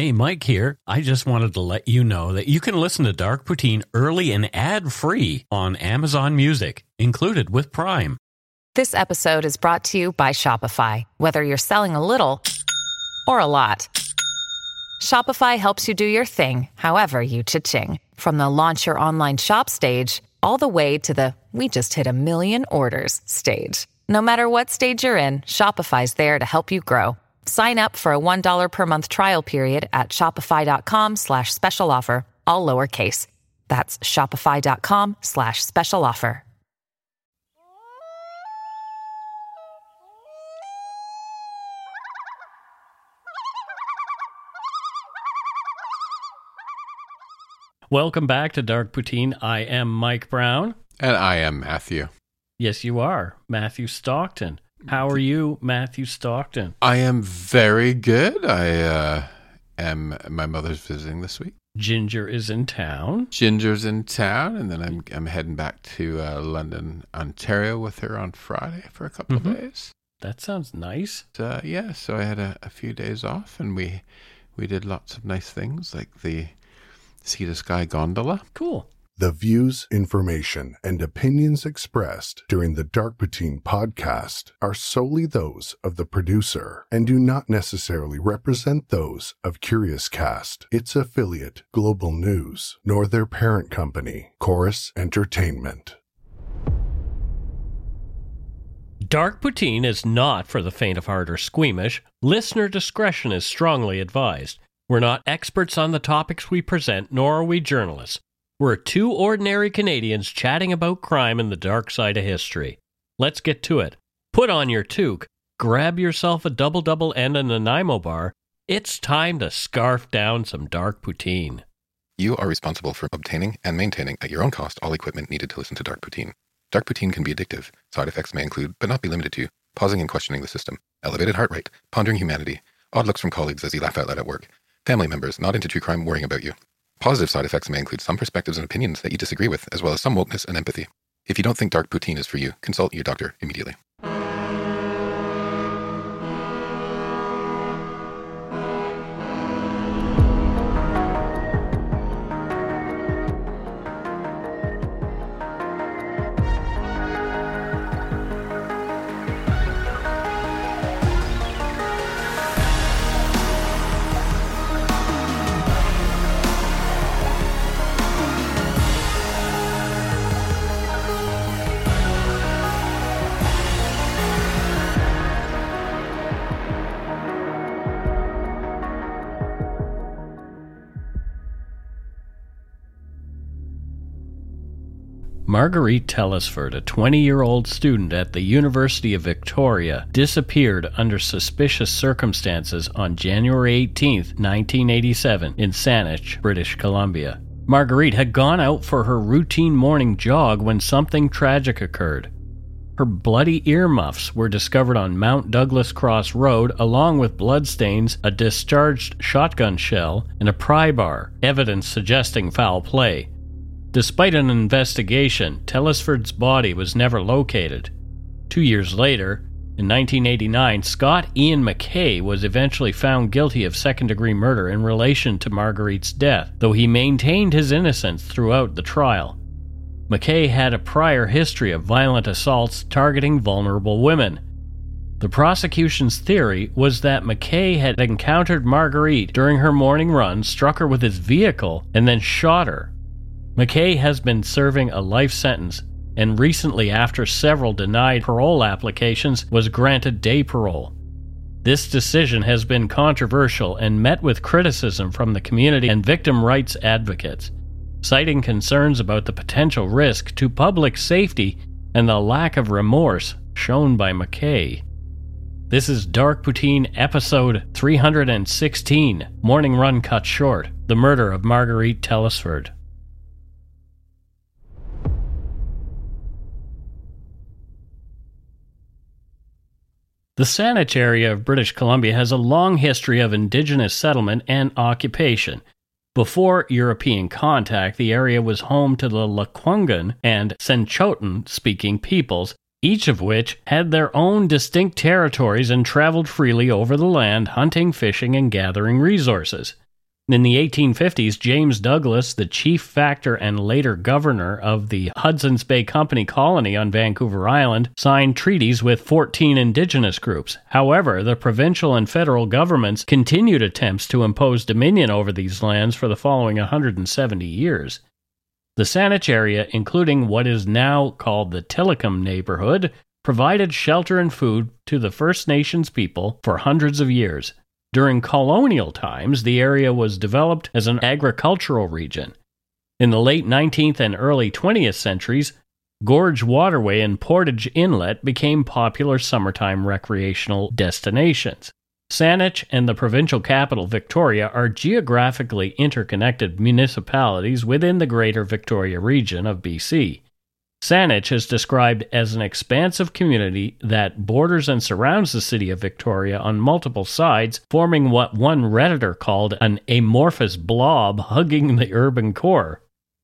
Hey, Mike here. I just wanted to let you know that you can listen to Dark Poutine early and ad-free on Amazon Music, included with Prime. This episode is brought to you by Shopify. Whether you're selling a little or a lot, Shopify helps you do your thing, however you cha-ching. From the launch your online shop stage, all the way to the we just hit 1 million orders stage. No matter what stage you're in, Shopify's there to help you grow. Sign up for a $1 per month trial period at shopify.com/special offer, all lowercase. That's shopify.com/special offer. Welcome back to Dark Poutine. I am Mike Brown. And I am Matthew. Yes, you are. Matthew Stockton. How are you, Matthew Stockton? I am very good. My mother's visiting this week. Ginger is in town. Ginger's in town, and then I'm heading back to London, Ontario with her on Friday for a couple of days. That sounds nice. So I had a few days off, and we did lots of nice things, like the Sea to Sky gondola. Cool. The views, information, and opinions expressed during the Dark Poutine podcast are solely those of the producer and do not necessarily represent those of Curious Cast, its affiliate, Global News, nor their parent company, Chorus Entertainment. Dark Poutine is not for the faint of heart or squeamish. Listener discretion is strongly advised. We're not experts on the topics we present, nor are we journalists. We're two ordinary Canadians chatting about crime and the dark side of history. Let's get to it. Put on your toque, grab yourself a double and a Nanaimo bar. It's time to scarf down some Dark Poutine. You are responsible for obtaining and maintaining at your own cost all equipment needed to listen to Dark Poutine. Dark Poutine can be addictive. Side effects may include, but not be limited to, pausing and questioning the system, elevated heart rate, pondering humanity, odd looks from colleagues as you laugh out loud at work, family members not into true crime worrying about you. Positive side effects may include some perspectives and opinions that you disagree with, as well as some wokeness and empathy. If you don't think Dark Poutine is for you, consult your doctor immediately. Marguerite Telesford, a 20-year-old student at the University of Victoria, disappeared under suspicious circumstances on January 18, 1987, in Saanich, British Columbia. Marguerite had gone out for her routine morning jog when something tragic occurred. Her bloody earmuffs were discovered on Mount Douglas Cross Road, along with bloodstains, a discharged shotgun shell, and a pry bar, evidence suggesting foul play. Despite an investigation, Telesford's body was never located. 2 years later, in 1989, Scott Ian McKay was eventually found guilty of second-degree murder in relation to Marguerite's death, though he maintained his innocence throughout the trial. McKay had a prior history of violent assaults targeting vulnerable women. The prosecution's theory was that McKay had encountered Marguerite during her morning run, struck her with his vehicle, and then shot her. McKay has been serving a life sentence, and recently, after several denied parole applications, was granted day parole. This decision has been controversial and met with criticism from the community and victim rights advocates, citing concerns about the potential risk to public safety and the lack of remorse shown by McKay. This is Dark Poutine episode 316, Morning Run Cut Short, The Murder of Marguerite Telesford. The Saanich area of British Columbia has a long history of Indigenous settlement and occupation. Before European contact, the area was home to the Lekwungen and Senchotan-speaking peoples, each of which had their own distinct territories and traveled freely over the land, hunting, fishing, and gathering resources. In the 1850s, James Douglas, the chief factor and later governor of the Hudson's Bay Company colony on Vancouver Island, signed treaties with 14 indigenous groups. However, the provincial and federal governments continued attempts to impose dominion over these lands for the following 170 years. The Saanich area, including what is now called the Tillicum neighborhood, provided shelter and food to the First Nations people for hundreds of years. During colonial times, the area was developed as an agricultural region. In the late 19th and early 20th centuries, Gorge Waterway and Portage Inlet became popular summertime recreational destinations. Saanich and the provincial capital, Victoria, are geographically interconnected municipalities within the Greater Victoria region of BC. Saanich is described as an expansive community that borders and surrounds the city of Victoria on multiple sides, forming what one Redditor called an amorphous blob hugging the urban core.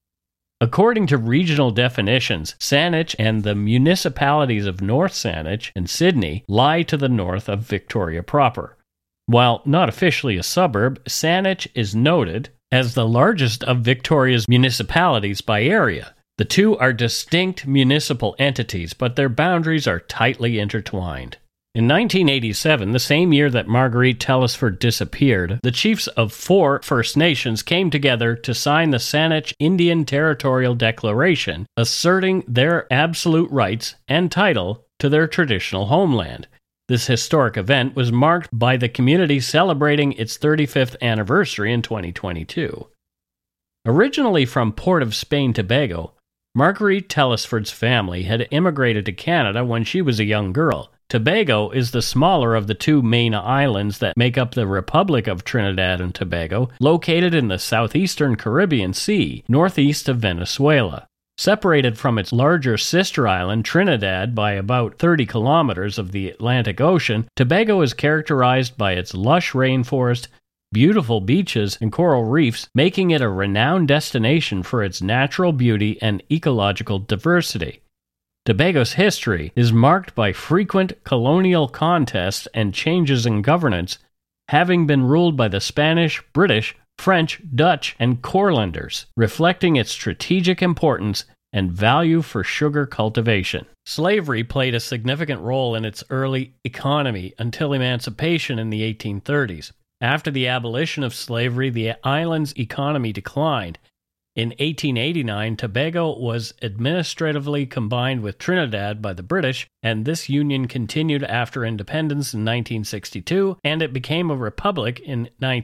According to regional definitions, Saanich and the municipalities of North Saanich and Sydney lie to the north of Victoria proper. While not officially a suburb, Saanich is noted as the largest of Victoria's municipalities by area. The two are distinct municipal entities, but their boundaries are tightly intertwined. In 1987, the same year that Marguerite Telesford disappeared, the chiefs of 4 First Nations came together to sign the Saanich Indian Territorial Declaration, asserting their absolute rights and title to their traditional homeland. This historic event was marked by the community celebrating its 35th anniversary in 2022. Originally from Port of Spain, Tobago, Marguerite Telesford's family had immigrated to Canada when she was a young girl. Tobago is the smaller of the 2 main islands that make up the Republic of Trinidad and Tobago, located in the southeastern Caribbean Sea, northeast of Venezuela. Separated from its larger sister island, Trinidad, by about 30 kilometers of the Atlantic Ocean, Tobago is characterized by its lush rainforest, beautiful beaches, and coral reefs, making it a renowned destination for its natural beauty and ecological diversity. Tobago's history is marked by frequent colonial contests and changes in governance, having been ruled by the Spanish, British, French, Dutch, and Courlanders, reflecting its strategic importance and value for sugar cultivation. Slavery played a significant role in its early economy until emancipation in the 1830s. After the abolition of slavery, the island's economy declined. In 1889, Tobago was administratively combined with Trinidad by the British, and this union continued after independence in 1962, and it became a republic in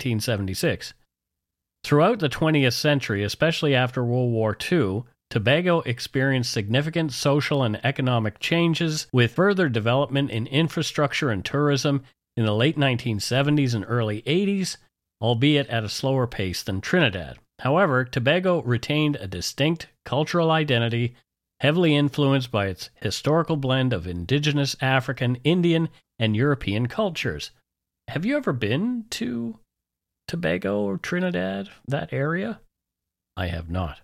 1976. Throughout the 20th century, especially after World War II, Tobago experienced significant social and economic changes, with further development in infrastructure and tourism in the late 1970s and early 80s, albeit at a slower pace than Trinidad. However, Tobago retained a distinct cultural identity, heavily influenced by its historical blend of indigenous African, Indian, and European cultures. Have you ever been to Tobago or Trinidad, that area? I have not.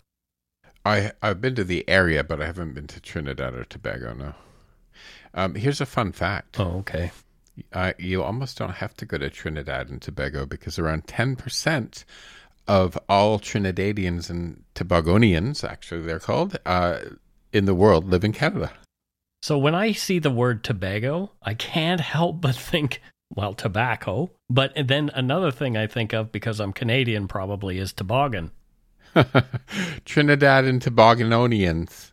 I've been to the area, but I haven't been to Trinidad or Tobago, no. Here's a fun fact. Oh, okay. You almost don't have to go to Trinidad and Tobago because around 10% of all Trinidadians and Tobagonians, actually they're called, in the world live in Canada. So when I see the word Tobago, I can't help but think, well, tobacco. But then another thing I think of, because I'm Canadian probably, is toboggan. Trinidad and Tobagononians.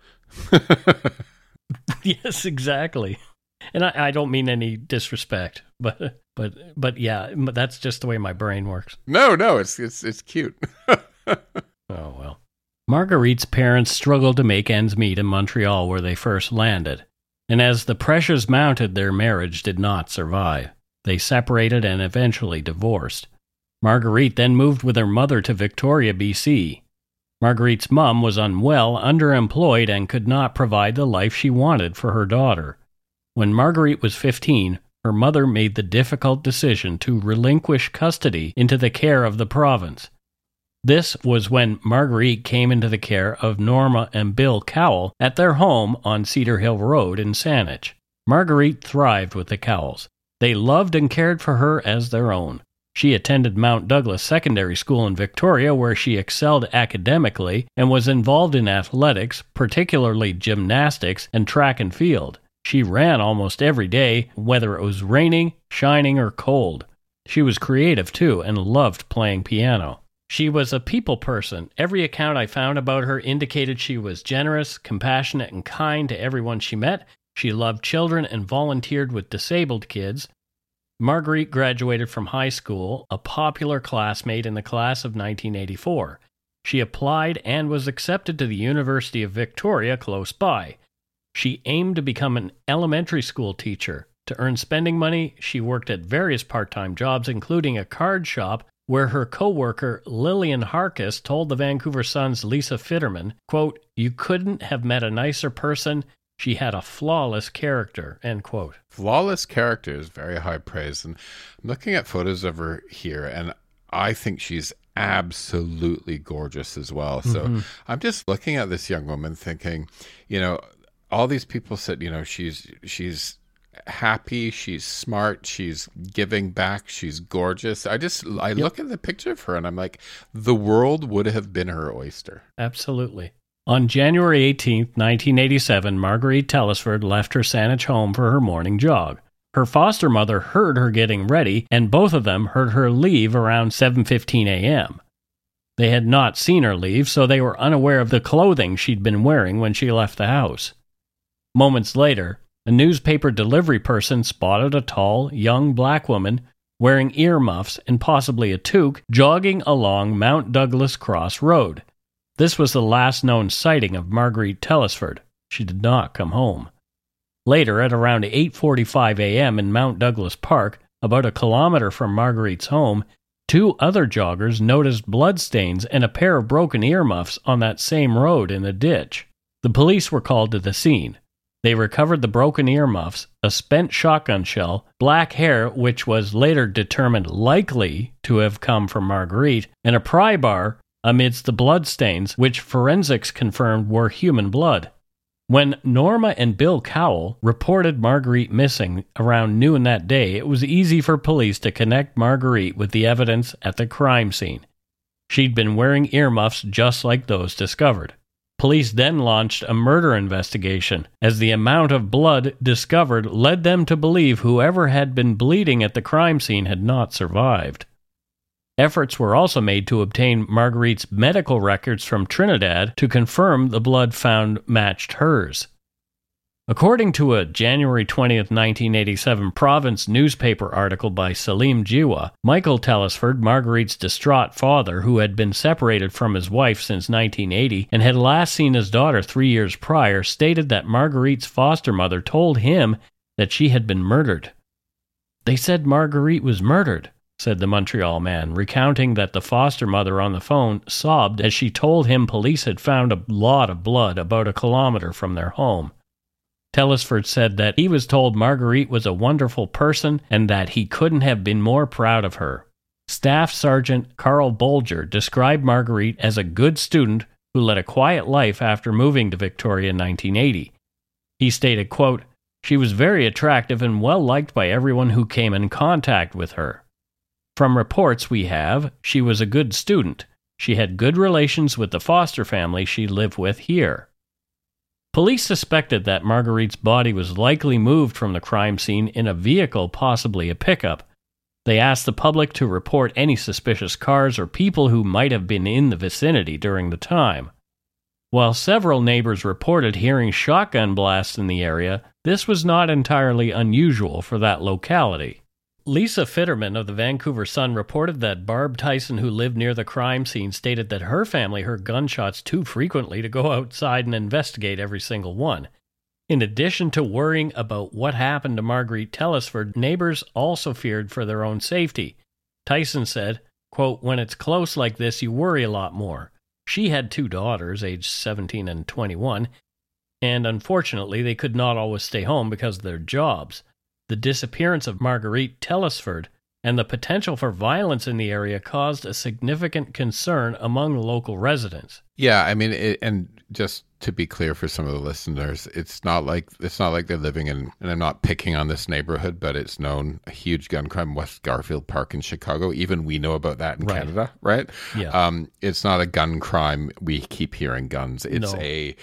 Yes, exactly. And I don't mean any disrespect, but yeah, that's just the way my brain works. No, it's cute. Oh, well. Marguerite's parents struggled to make ends meet in Montreal, where they first landed. And as the pressures mounted, their marriage did not survive. They separated and eventually divorced. Marguerite then moved with her mother to Victoria, BC. Marguerite's mom was unwell, underemployed, and could not provide the life she wanted for her daughter. When Marguerite was 15, her mother made the difficult decision to relinquish custody into the care of the province. This was when Marguerite came into the care of Norma and Bill Cowell at their home on Cedar Hill Road in Saanich. Marguerite thrived with the Cowells. They loved and cared for her as their own. She attended Mount Douglas Secondary School in Victoria, where she excelled academically and was involved in athletics, particularly gymnastics and track and field. She ran almost every day, whether it was raining, shining, or cold. She was creative, too, and loved playing piano. She was a people person. Every account I found about her indicated she was generous, compassionate, and kind to everyone she met. She loved children and volunteered with disabled kids. Marguerite graduated from high school, a popular classmate in the class of 1984. She applied and was accepted to the University of Victoria close by. She aimed to become an elementary school teacher. To earn spending money, she worked at various part-time jobs, including a card shop, where her co-worker Lillian Harkis told the Vancouver Sun's Lisa Fitterman, quote, "You couldn't have met a nicer person. She had a flawless character," end quote. Flawless character is very high praise. And I'm looking at photos of her here, and I think she's absolutely gorgeous as well. So I'm just looking at this young woman thinking, all these people said, she's happy, she's smart, she's giving back, she's gorgeous. I look at the picture of her and I'm like, the world would have been her oyster. Absolutely. On January 18, 1987, Marguerite Telesford left her Saanich home for her morning jog. Her foster mother heard her getting ready, and both of them heard her leave around 7:15 a.m. They had not seen her leave, so they were unaware of the clothing she'd been wearing when she left the house. Moments later, a newspaper delivery person spotted a tall, young black woman wearing earmuffs and possibly a toque jogging along Mount Douglas Cross Road. This was the last known sighting of Marguerite Telesford. She did not come home. Later, at around 8:45 a.m. in Mount Douglas Park, about a kilometer from Marguerite's home, two other joggers noticed bloodstains and a pair of broken earmuffs on that same road in the ditch. The police were called to the scene. They recovered the broken earmuffs, a spent shotgun shell, black hair which was later determined likely to have come from Marguerite, and a pry bar amidst the bloodstains, which forensics confirmed were human blood. When Norma and Bill Cowell reported Marguerite missing around noon that day, it was easy for police to connect Marguerite with the evidence at the crime scene. She'd been wearing earmuffs just like those discovered. Police then launched a murder investigation, as the amount of blood discovered led them to believe whoever had been bleeding at the crime scene had not survived. Efforts were also made to obtain Marguerite's medical records from Trinidad to confirm the blood found matched hers. According to a January 20th, 1987 Province newspaper article by Salim Jiwa, Michael Telesford, Marguerite's distraught father, who had been separated from his wife since 1980 and had last seen his daughter 3 years prior, stated that Marguerite's foster mother told him that she had been murdered. "They said Marguerite was murdered," said the Montreal man, recounting that the foster mother on the phone sobbed as she told him police had found a lot of blood about a kilometer from their home. Telesford said that he was told Marguerite was a wonderful person and that he couldn't have been more proud of her. Staff Sergeant Carl Bolger described Marguerite as a good student who led a quiet life after moving to Victoria in 1980. He stated, quote, "She was very attractive and well liked by everyone who came in contact with her. From reports we have, she was a good student. She had good relations with the foster family she lived with here." Police suspected that Marguerite's body was likely moved from the crime scene in a vehicle, possibly a pickup. They asked the public to report any suspicious cars or people who might have been in the vicinity during the time. While several neighbors reported hearing shotgun blasts in the area, this was not entirely unusual for that locality. Lisa Fitterman of the Vancouver Sun reported that Barb Tyson, who lived near the crime scene, stated that her family heard gunshots too frequently to go outside and investigate every single one. In addition to worrying about what happened to Marguerite Telesford, neighbors also feared for their own safety. Tyson said, quote, "When it's close like this, you worry a lot more. She had two daughters, aged 17 and 21, and unfortunately they could not always stay home because of their jobs. The disappearance of Marguerite Telesford and the potential for violence in the area caused a significant concern among local residents." Yeah, I mean, and just to be clear for some of the listeners, it's not like they're living in, and I'm not picking on this neighborhood, but it's known, a huge gun crime, West Garfield Park in Chicago. Even we know about that in Canada, right? Yeah. It's not a gun crime. We keep hearing guns. It's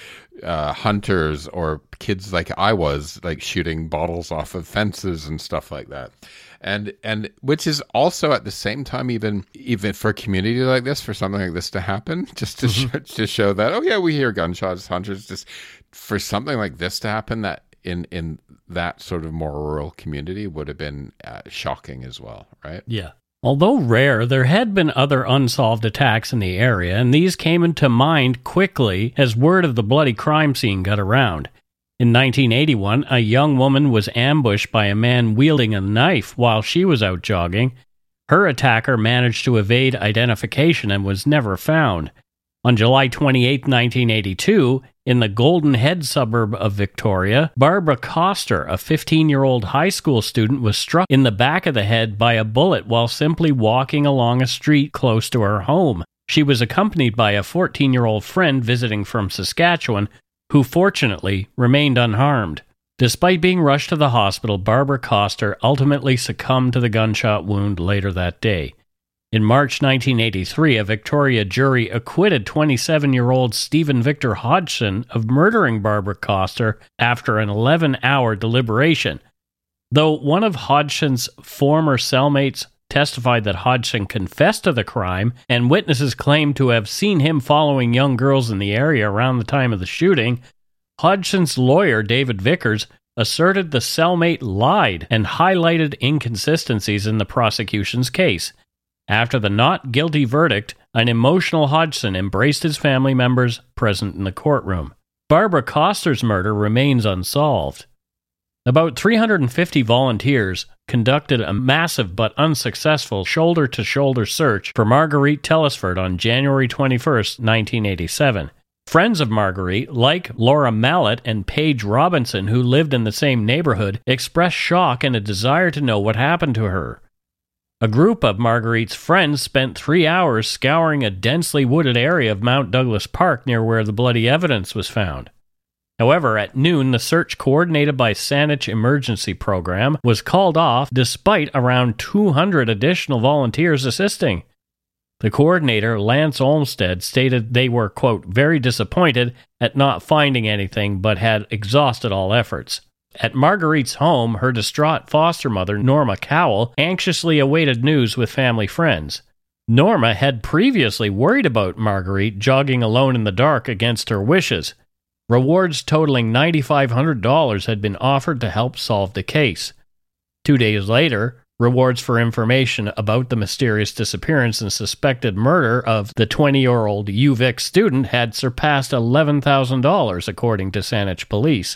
hunters or kids like I was, like shooting bottles off of fences and stuff like that. And which is also at the same time, even for a community like this, for something like this to happen, just to show that, oh yeah, we hear gunshots, hunters, just for something like this to happen, that in that sort of more rural community would have been shocking as well, right? Yeah. Although rare, there had been other unsolved attacks in the area, and these came into mind quickly as word of the bloody crime scene got around. In 1981, a young woman was ambushed by a man wielding a knife while she was out jogging. Her attacker managed to evade identification and was never found. On July 28, 1982, in the Golden Head suburb of Victoria, Barbara Coster, a 15-year-old high school student, was struck in the back of the head by a bullet while simply walking along a street close to her home. She was accompanied by a 14-year-old friend visiting from Saskatchewan, who fortunately remained unharmed. Despite being rushed to the hospital, Barbara Coster ultimately succumbed to the gunshot wound later that day. In March 1983, a Victoria jury acquitted 27-year-old Stephen Victor Hodgson of murdering Barbara Coster after an 11-hour deliberation. Though one of Hodgson's former cellmates testified that Hodgson confessed to the crime, and witnesses claimed to have seen him following young girls in the area around the time of the shooting, Hodgson's lawyer, David Vickers, asserted the cellmate lied and highlighted inconsistencies in the prosecution's case. After the not guilty verdict, an emotional Hodgson embraced his family members present in the courtroom. Barbara Coster's murder remains unsolved. About 350 volunteers conducted a massive but unsuccessful shoulder-to-shoulder search for Marguerite Telesford on January 21, 1987. Friends of Marguerite, like Laura Mallet and Paige Robinson, who lived in the same neighborhood, expressed shock and a desire to know what happened to her. A group of Marguerite's friends spent 3 hours scouring a densely wooded area of Mount Douglas Park near where the bloody evidence was found. However, at noon, the search coordinated by Saanich Emergency Program was called off despite around 200 additional volunteers assisting. The coordinator, Lance Olmsted, stated they were, quote, very disappointed at not finding anything but had exhausted all efforts. At Marguerite's home, her distraught foster mother, Norma Cowell, anxiously awaited news with family friends. Norma had previously worried about Marguerite jogging alone in the dark against her wishes. Rewards totaling $9,500 had been offered to help solve the case. 2 days later, rewards for information about the mysterious disappearance and suspected murder of the 20-year-old UVic student had surpassed $11,000, according to Saanich police.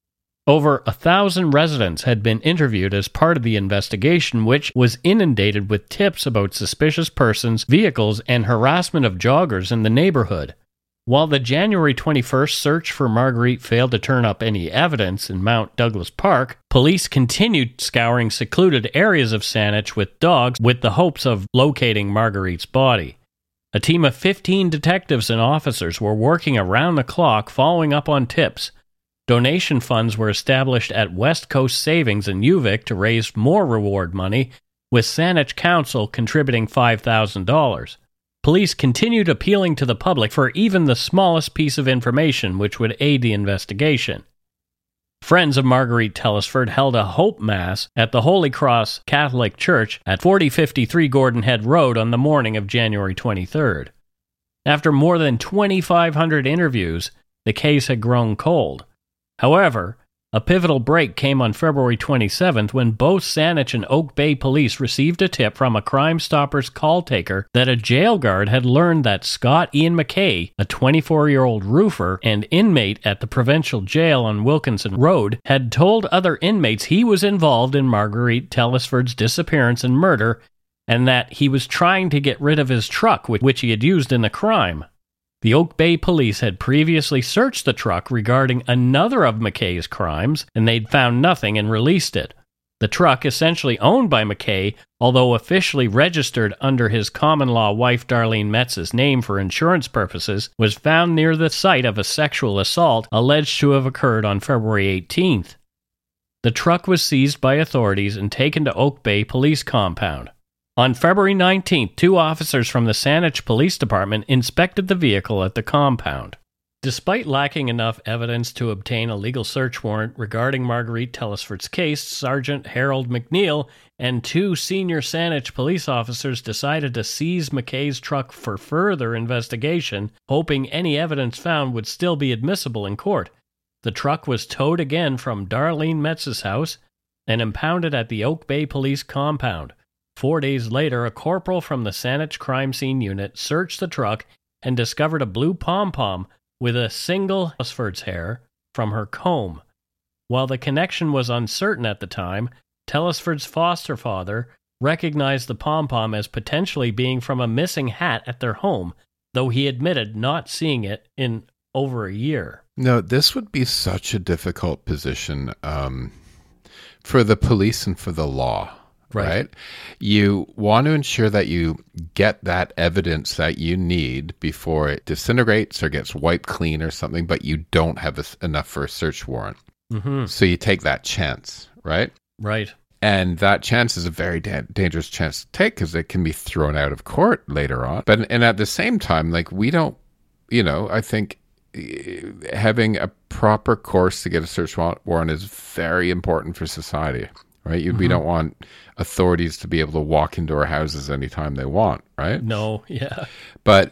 Over 1,000 residents had been interviewed as part of the investigation, which was inundated with tips about suspicious persons, vehicles, and harassment of joggers in the neighborhood. While the January 21st search for Marguerite failed to turn up any evidence in Mount Douglas Park, police continued scouring secluded areas of Saanich with dogs with the hopes of locating Marguerite's body. A team of 15 detectives and officers were working around the clock following up on tips. Donation funds were established at West Coast Savings in UVic to raise more reward money, with Saanich Council contributing $5,000. Police continued appealing to the public for even the smallest piece of information which would aid the investigation. Friends of Marguerite Telesford held a Hope Mass at the Holy Cross Catholic Church at 4053 Gordon Head Road on the morning of January 23rd. After more than 2,500 interviews, the case had grown cold. However, a pivotal break came on February 27th when both Saanich and Oak Bay police received a tip from a Crime Stoppers call taker that a jail guard had learned that Scott Ian McKay, a 24-year-old roofer and inmate at the provincial jail on Wilkinson Road, had told other inmates he was involved in Marguerite Telesford's disappearance and murder, and that he was trying to get rid of his truck which he had used in the crime. The Oak Bay police had previously searched the truck regarding another of McKay's crimes, and they'd found nothing and released it. The truck, essentially owned by McKay, although officially registered under his common-law wife Darlene Metz's name for insurance purposes, was found near the site of a sexual assault alleged to have occurred on February 18th. The truck was seized by authorities and taken to Oak Bay Police Compound. On February 19th, 2 officers from the Saanich Police Department inspected the vehicle at the compound. Despite lacking enough evidence to obtain a legal search warrant regarding Marguerite Telesford's case, Sergeant Harold McNeil and 2 senior Saanich police officers decided to seize McKay's truck for further investigation, hoping any evidence found would still be admissible in court. The truck was towed again from Darlene Metz's house and impounded at the Oak Bay Police Compound. 4 days later, a corporal from the Saanich Crime Scene Unit searched the truck and discovered a blue pom-pom with a single Telesford's hair from her comb. While the connection was uncertain at the time, Telesford's foster father recognized the pom-pom as potentially being from a missing hat at their home, though he admitted not seeing it in over a year. No, this would be such a difficult position for the police and for the law. Right. You want to ensure that you get that evidence that you need before it disintegrates or gets wiped clean or something, but you don't have enough for a search warrant. Mm-hmm. So you take that chance, right? Right. And that chance is a very dangerous chance to take because it can be thrown out of court later on. And at the same time, like, we don't, I think having a proper course to get a search warrant is very important for society. Right? We don't want authorities to be able to walk into our houses anytime they want, right? No, yeah. But,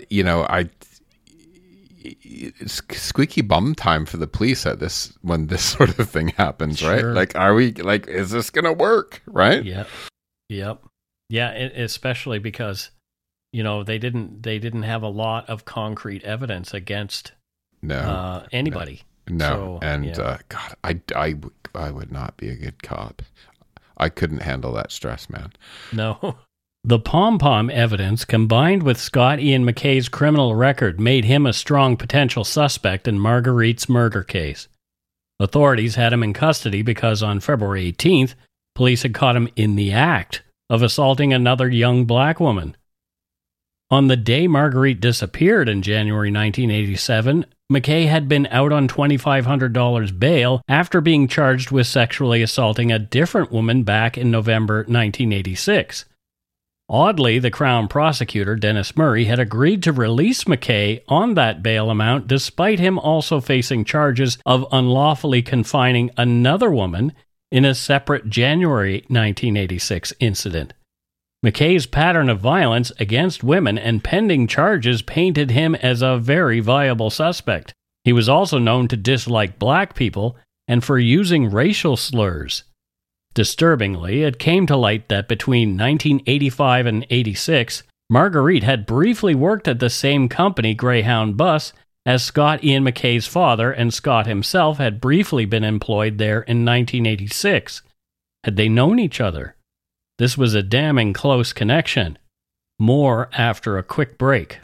it's squeaky bum time for the police when this sort of thing happens, right? Sure. Like, is this going to work, right? Yeah. Yep. Yeah, especially because, they didn't have a lot of concrete evidence against anybody. No. So, yeah. God, I would not be a good cop. I couldn't handle that stress, man. No. The pom-pom evidence, combined with Scott Ian McKay's criminal record, made him a strong potential suspect in Marguerite's murder case. Authorities had him in custody because on February 18th, police had caught him in the act of assaulting another young black woman. On the day Marguerite disappeared in January 1987, McKay had been out on $2,500 bail after being charged with sexually assaulting a different woman back in November 1986. Oddly, the Crown prosecutor, Dennis Murray, had agreed to release McKay on that bail amount despite him also facing charges of unlawfully confining another woman in a separate January 1986 incident. McKay's pattern of violence against women and pending charges painted him as a very viable suspect. He was also known to dislike black people and for using racial slurs. Disturbingly, it came to light that between 1985 and 86, Marguerite had briefly worked at the same company, Greyhound Bus, as Scott Ian McKay's father, and Scott himself had briefly been employed there in 1986. Had they known each other? This was a damning close connection. More after a quick break.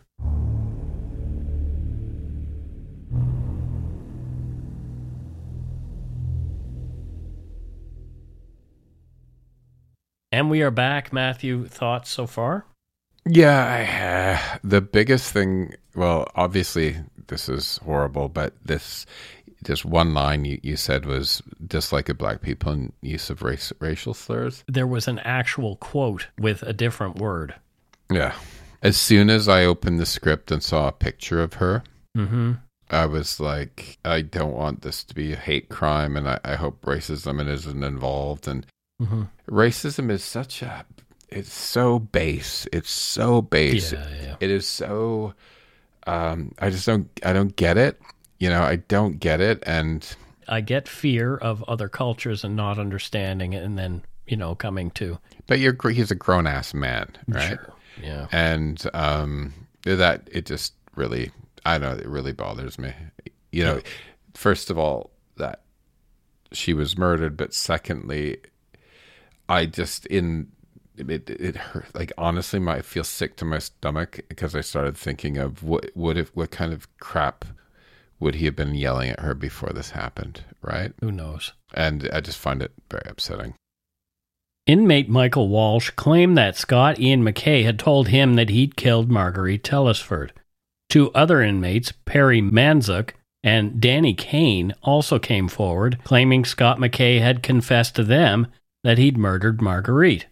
And we are back. Matthew, thoughts so far? Yeah, the biggest thing, well, obviously this is horrible, but this one line you said was dislike of black people and use of racial slurs. There was an actual quote with a different word. Yeah. As soon as I opened the script and saw a picture of her, I was like, I don't want this to be a hate crime, and I hope racism isn't involved. And racism is it's so base. It's so base. Yeah. It is so, I don't get it. I don't get it. And I get fear of other cultures and not understanding it, and then, coming to. But he's a grown ass man, right? Sure. Yeah. And that it just really, I don't know, it really bothers me. First of all, that she was murdered, but secondly, I just it hurt. Like, honestly, I feel sick to my stomach because I started thinking of what kind of crap would he have been yelling at her before this happened, right? Who knows? And I just find it very upsetting. Inmate Michael Walsh claimed that Scott Ian McKay had told him that he'd killed Marguerite Telesford. 2 other inmates, Perry Manzuk and Danny Kane, also came forward, claiming Scott McKay had confessed to them that he'd murdered Marguerite.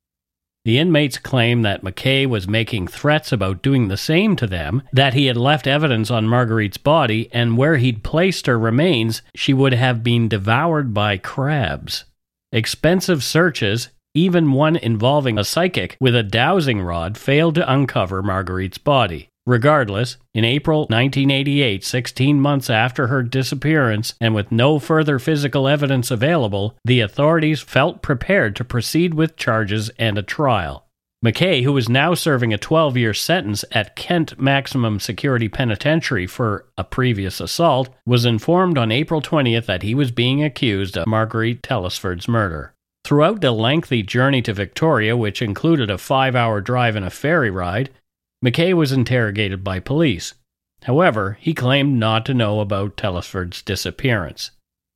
The inmates claimed that McKay was making threats about doing the same to them, that he had left evidence on Marguerite's body, and where he'd placed her remains, she would have been devoured by crabs. Expensive searches, even one involving a psychic with a dowsing rod, failed to uncover Marguerite's body. Regardless, in April 1988, 16 months after her disappearance, and with no further physical evidence available, the authorities felt prepared to proceed with charges and a trial. McKay, who was now serving a 12-year sentence at Kent Maximum Security Penitentiary for a previous assault, was informed on April 20th that he was being accused of Marguerite Telesford's murder. Throughout the lengthy journey to Victoria, which included a 5-hour drive and a ferry ride, McKay was interrogated by police. However, he claimed not to know about Telesford's disappearance.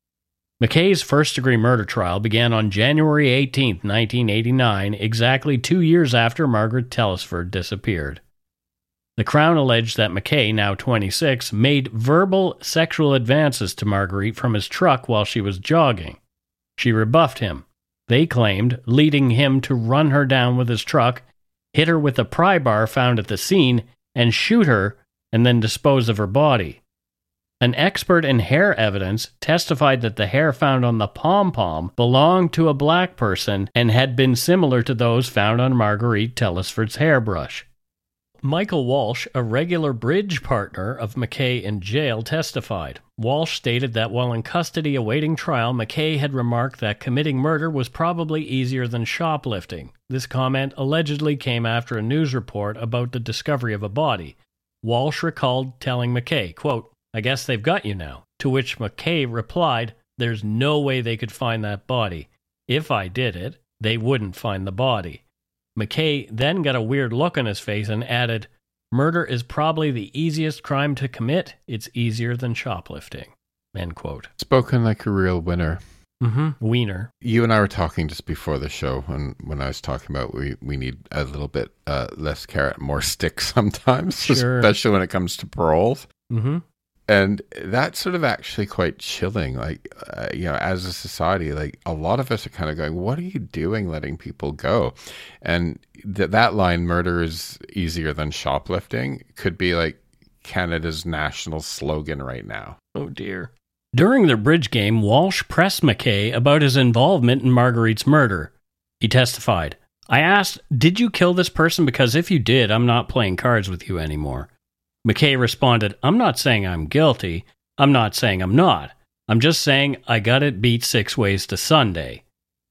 McKay's first-degree murder trial began on January 18, 1989, exactly 2 years after Margaret Telesford disappeared. The Crown alleged that McKay, now 26, made verbal sexual advances to Marguerite from his truck while she was jogging. She rebuffed him, they claimed, leading him to run her down with his truck, hit her with a pry bar found at the scene, and shoot her, and then dispose of her body. An expert in hair evidence testified that the hair found on the pom-pom belonged to a black person and had been similar to those found on Marguerite Telesford's hairbrush. Michael Walsh, a regular bridge partner of McKay in jail, testified. Walsh stated that while in custody awaiting trial, McKay had remarked that committing murder was probably easier than shoplifting. This comment allegedly came after a news report about the discovery of a body. Walsh recalled telling McKay, quote, "I guess they've got you now," to which McKay replied, "There's no way they could find that body. If I did it, they wouldn't find the body." McKay then got a weird look on his face and added, "Murder is probably the easiest crime to commit. It's easier than shoplifting." End quote. Spoken like a real winner. Wiener. You and I were talking just before the show, and when I was talking about we need a little bit less carrot, more stick sometimes, Sure. especially when it comes to paroles. Mm-hmm. And that's sort of actually quite chilling. Like, as a society, like a lot of us are kind of going, what are you doing letting people go? And that line, murder is easier than shoplifting, could be like Canada's national slogan right now. Oh dear. During the bridge game, Walsh pressed McKay about his involvement in Marguerite's murder. He testified, "I asked, did you kill this person? Because if you did, I'm not playing cards with you anymore." McKay responded, "I'm not saying I'm guilty. I'm not saying I'm not. I'm just saying I got it beat 6 ways to Sunday."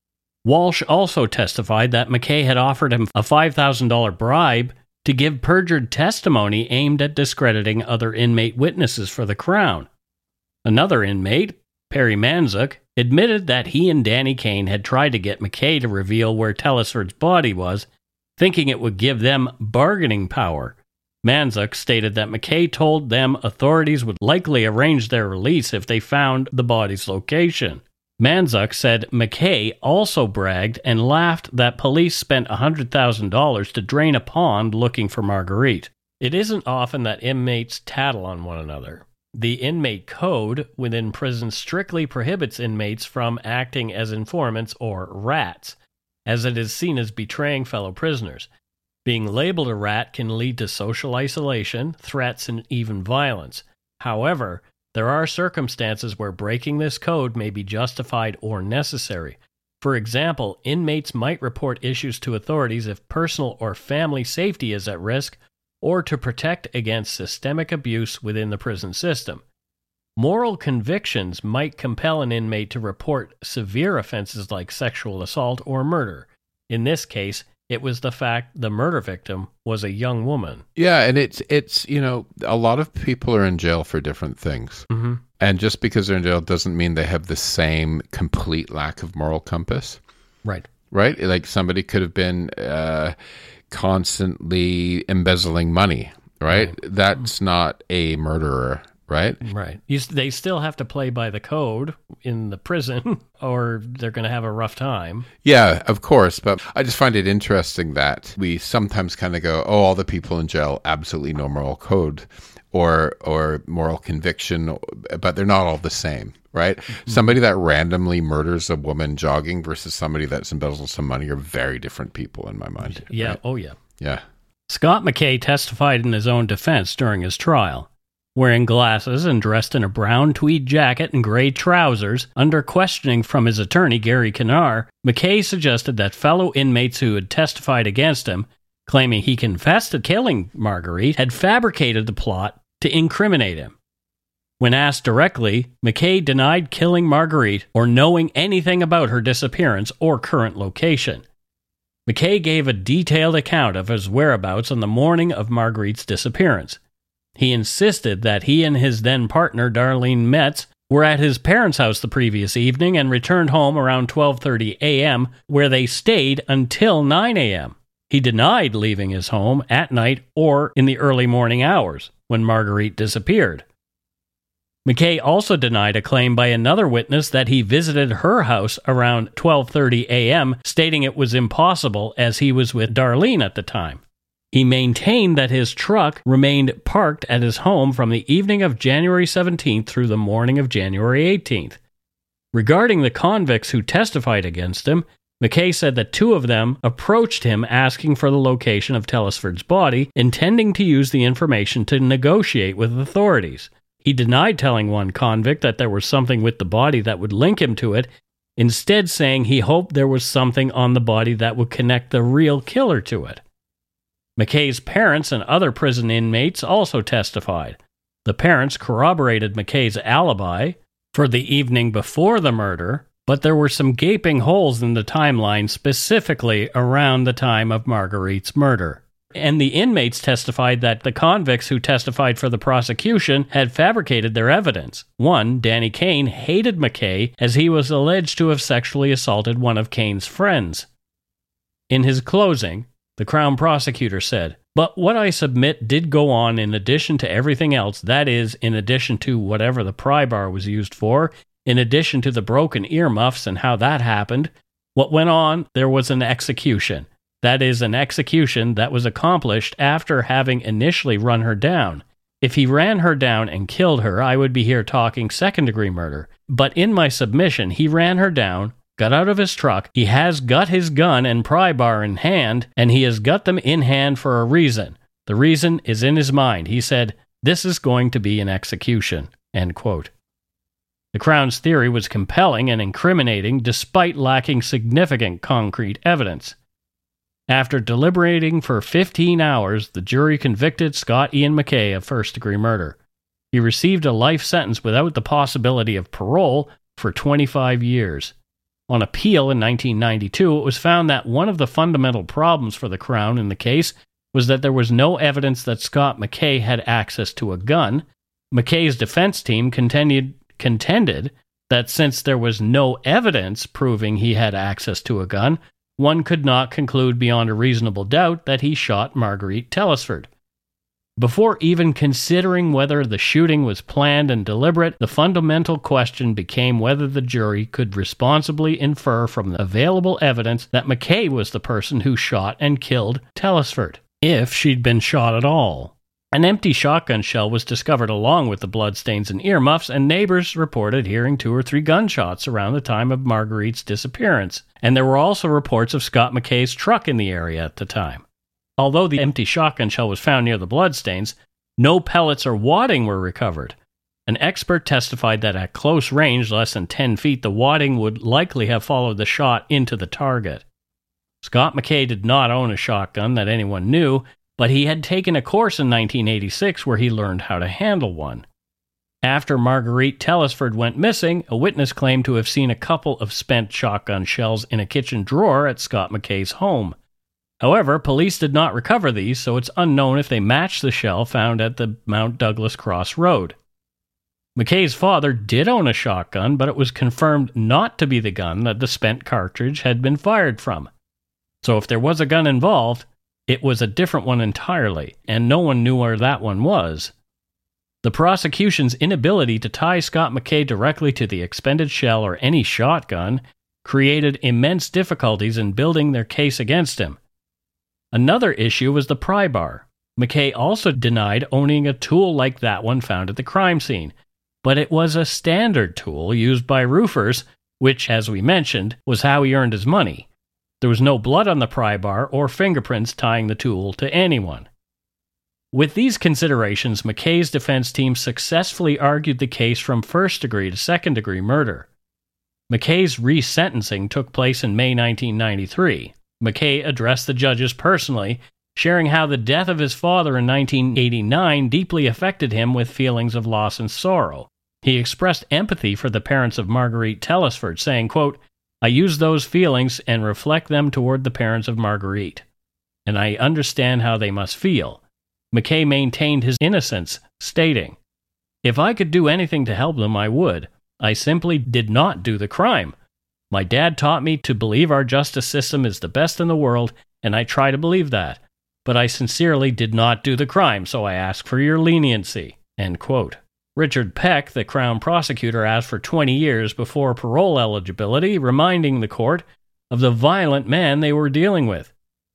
Walsh also testified that McKay had offered him a $5,000 bribe to give perjured testimony aimed at discrediting other inmate witnesses for the Crown. Another inmate, Perry Manzuk, admitted that he and Danny Kane had tried to get McKay to reveal where Telesford's body was, thinking it would give them bargaining power. Manzuk stated that McKay told them authorities would likely arrange their release if they found the body's location. Manzuk said McKay also bragged and laughed that police spent $100,000 to drain a pond looking for Marguerite. It isn't often that inmates tattle on one another. The inmate code within prison strictly prohibits inmates from acting as informants or rats, as it is seen as betraying fellow prisoners. Being labeled a rat can lead to social isolation, threats, and even violence. However, there are circumstances where breaking this code may be justified or necessary. For example, inmates might report issues to authorities if personal or family safety is at risk, or to protect against systemic abuse within the prison system. Moral convictions might compel an inmate to report severe offenses like sexual assault or murder. In this case, it was the fact the murder victim was a young woman. Yeah, and it's a lot of people are in jail for different things. Mm-hmm. And just because they're in jail doesn't mean they have the same complete lack of moral compass. Right. Right? Like somebody could have been constantly embezzling money, right? That's not a murderer. right? Right. They still have to play by the code in the prison, or they're going to have a rough time. Yeah, of course. But I just find it interesting that we sometimes kind of go, oh, all the people in jail, absolutely no moral code or moral conviction, but they're not all the same, right? Mm-hmm. Somebody that randomly murders a woman jogging versus somebody that's embezzled some money are very different people in my mind. Yeah. Right? Oh, yeah. Yeah. Scott McKay testified in his own defense during his trial. Wearing glasses and dressed in a brown tweed jacket and gray trousers, under questioning from his attorney, Gary Kinnar, McKay suggested that fellow inmates who had testified against him, claiming he confessed to killing Marguerite, had fabricated the plot to incriminate him. When asked directly, McKay denied killing Marguerite or knowing anything about her disappearance or current location. McKay gave a detailed account of his whereabouts on the morning of Marguerite's disappearance. He insisted that he and his then-partner, Darlene Metz, were at his parents' house the previous evening and returned home around 12:30 a.m., where they stayed until 9 a.m. He denied leaving his home at night or in the early morning hours, when Marguerite disappeared. McKay also denied a claim by another witness that he visited her house around 12:30 a.m., stating it was impossible as he was with Darlene at the time. He maintained that his truck remained parked at his home from the evening of January 17th through the morning of January 18th. Regarding the convicts who testified against him, McKay said that two of them approached him asking for the location of Telesford's body, intending to use the information to negotiate with authorities. He denied telling one convict that there was something with the body that would link him to it, instead saying he hoped there was something on the body that would connect the real killer to it. McKay's parents and other prison inmates also testified. The parents corroborated McKay's alibi for the evening before the murder, but there were some gaping holes in the timeline specifically around the time of Marguerite's murder. And the inmates testified that the convicts who testified for the prosecution had fabricated their evidence. One, Danny Kane, hated McKay as he was alleged to have sexually assaulted one of Kane's friends. In his closing, the Crown prosecutor said, "But what I submit did go on in addition to everything else, that is, in addition to whatever the pry bar was used for, in addition to the broken earmuffs and how that happened. What went on, there was an execution. That is, an execution that was accomplished after having initially run her down. If he ran her down and killed her, I would be here talking second-degree murder. But in my submission, he ran her down, got out of his truck, he has got his gun and pry bar in hand, and he has got them in hand for a reason. The reason is in his mind. He said, 'This is going to be an execution.'" End quote. The Crown's theory was compelling and incriminating despite lacking significant concrete evidence. After deliberating for 15 hours, the jury convicted Scott Ian McKay of first-degree murder. He received a life sentence without the possibility of parole for 25 years. On appeal in 1992, it was found that one of the fundamental problems for the Crown in the case was that there was no evidence that Scott McKay had access to a gun. McKay's defense team contended that since there was no evidence proving he had access to a gun, one could not conclude beyond a reasonable doubt that he shot Marguerite Telesford. Before even considering whether the shooting was planned and deliberate, the fundamental question became whether the jury could responsibly infer from the available evidence that McKay was the person who shot and killed Telesford, if she'd been shot at all. An empty shotgun shell was discovered along with the bloodstains and earmuffs, and neighbors reported hearing 2 or 3 gunshots around the time of Marguerite's disappearance. And there were also reports of Scott McKay's truck in the area at the time. Although the empty shotgun shell was found near the bloodstains, no pellets or wadding were recovered. An expert testified that at close range, less than 10 feet, the wadding would likely have followed the shot into the target. Scott McKay did not own a shotgun that anyone knew, but he had taken a course in 1986 where he learned how to handle one. After Marguerite Telesford went missing, a witness claimed to have seen a couple of spent shotgun shells in a kitchen drawer at Scott McKay's home. However, police did not recover these, so it's unknown if they matched the shell found at the Mount Douglas Cross Road. McKay's father did own a shotgun, but it was confirmed not to be the gun that the spent cartridge had been fired from. So if there was a gun involved, it was a different one entirely, and no one knew where that one was. The prosecution's inability to tie Scott McKay directly to the expended shell or any shotgun created immense difficulties in building their case against him. Another issue was the pry bar. McKay also denied owning a tool like that one found at the crime scene, but it was a standard tool used by roofers, which, as we mentioned, was how he earned his money. There was no blood on the pry bar or fingerprints tying the tool to anyone. With these considerations, McKay's defense team successfully argued the case from first-degree to second-degree murder. McKay's resentencing took place in May 1993. McKay addressed the judges personally, sharing how the death of his father in 1989 deeply affected him with feelings of loss and sorrow. He expressed empathy for the parents of Marguerite Telesford, saying, quote, "I use those feelings and reflect them toward the parents of Marguerite, and I understand how they must feel." McKay maintained his innocence, stating, "If I could do anything to help them, I would. I simply did not do the crime. My dad taught me to believe our justice system is the best in the world, and I try to believe that. But I sincerely did not do the crime, so I ask for your leniency." End quote. Richard Peck, the Crown prosecutor, asked for 20 years before parole eligibility, reminding the court of the violent man they were dealing with.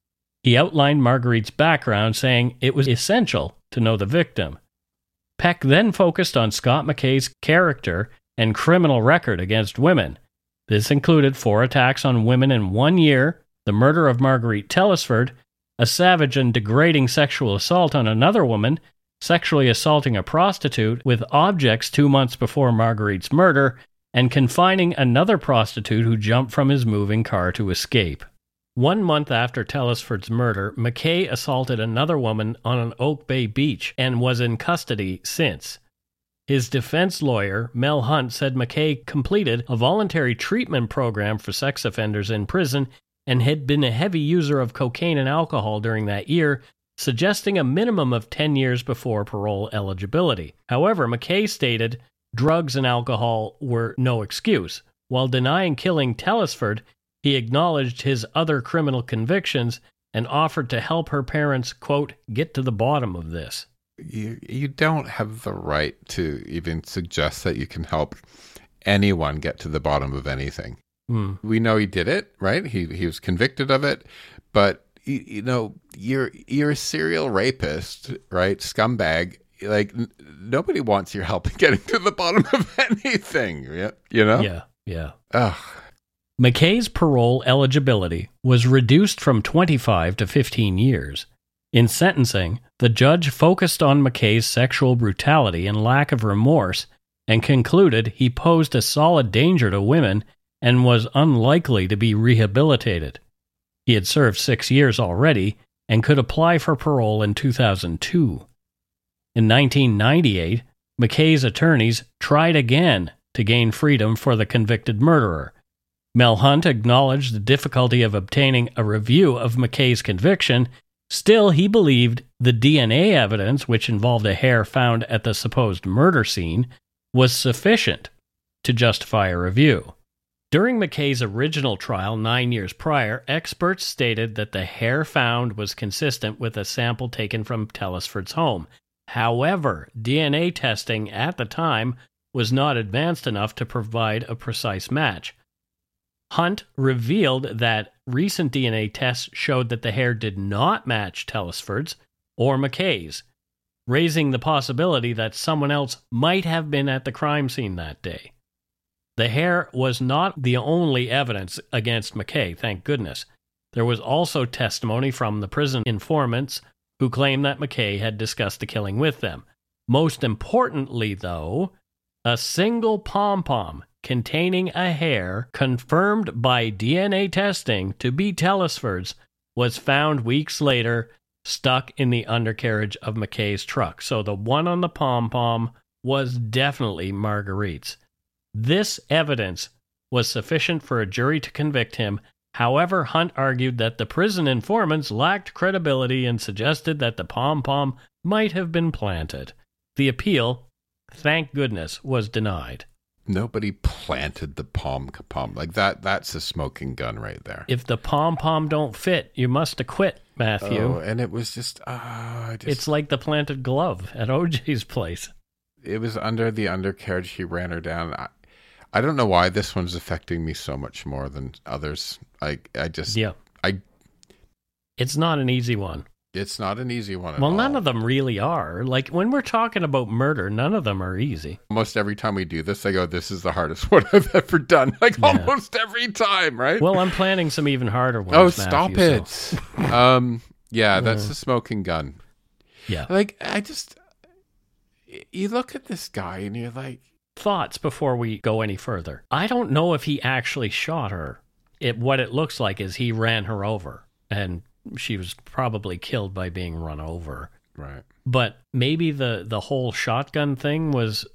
He outlined Marguerite's background, saying it was essential to know the victim. Peck then focused on Scott McKay's character and criminal record against women. This included 4 attacks on women in 1 year, the murder of Marguerite Telesford, a savage and degrading sexual assault on another woman, sexually assaulting a prostitute with objects 2 months before Marguerite's murder, and confining another prostitute who jumped from his moving car to escape. 1 month after Telesford's murder, McKay assaulted another woman on an Oak Bay beach and was in custody since. His defense lawyer, Mel Hunt, said McKay completed a voluntary treatment program for sex offenders in prison and had been a heavy user of cocaine and alcohol during that year, suggesting a minimum of 10 years before parole eligibility. However, McKay stated drugs and alcohol were no excuse. While denying killing Telesford, he acknowledged his other criminal convictions and offered to help her parents, quote, "get to the bottom of this." You don't have the right to even suggest that you can help anyone get to the bottom of anything. We know he did it, right? He was convicted of it, but you know, you're a serial rapist, right? Scumbag. Like, nobody wants your help in getting to the bottom of anything, you know? Yeah. Ugh. McKay's parole eligibility was reduced from 25 to 15 years. In sentencing, the judge focused on McKay's sexual brutality and lack of remorse and concluded he posed a solid danger to women and was unlikely to be rehabilitated. He had served 6 years already and could apply for parole in 2002. In 1998, McKay's attorneys tried again to gain freedom for the convicted murderer. Mel Hunt acknowledged the difficulty of obtaining a review of McKay's conviction. Still, he believed the DNA evidence, which involved a hair found at the supposed murder scene, was sufficient to justify a review. During McKay's original trial 9 years prior, experts stated that the hair found was consistent with a sample taken from Telesford's home. However, DNA testing at the time was not advanced enough to provide a precise match. Hunt revealed that recent DNA tests showed that the hair did not match Telesford's or McKay's, raising the possibility that someone else might have been at the crime scene that day. The hair was not the only evidence against McKay, thank goodness. There was also testimony from the prison informants who claimed that McKay had discussed the killing with them. Most importantly, though, a single pom-pom containing a hair confirmed by DNA testing to be Telesford's was found weeks later stuck in the undercarriage of McKay's truck. So the one on the pom-pom was definitely Marguerite's. This evidence was sufficient for a jury to convict him. However, Hunt argued that the prison informants lacked credibility and suggested that the pom-pom might have been planted. The appeal, thank goodness, was denied. Nobody planted the pom-pom. Like that's a smoking gun right there. If the pom-pom don't fit, you must have quit, Matthew. Oh, and it was just... It's like the planted glove at OJ's place. it was under the undercarriage. He ran her down. I don't know why this one's affecting me so much more than others. It's not an easy one. It's not an easy one at Well, all. none of them really are. Like, when we're talking about murder, none of them are easy. Almost every time we do this, I go, this is the hardest one I've ever done. Like, almost every time, right? Well, I'm planning some even harder ones, Oh, stop Matthew, it. so- Yeah, that's the smoking gun. Yeah. Like, you look at this guy and you're like... Thoughts before we go any further. I don't know if he actually shot her. What it looks like is he ran her over, and she was probably killed by being run over. Right. But maybe the whole shotgun thing was,